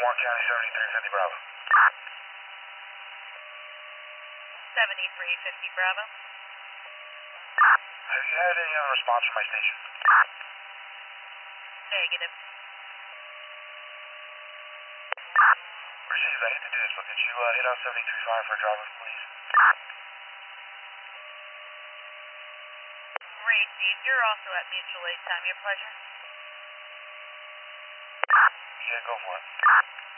Warren County 7350 Bravo. 7350 Bravo. Have you had any other response from my station? Negative. Received. I hate to do this, but could you hit on 735 for a driver, please? Received. You're also at mutual aid time. Your pleasure. Yeah, go for it.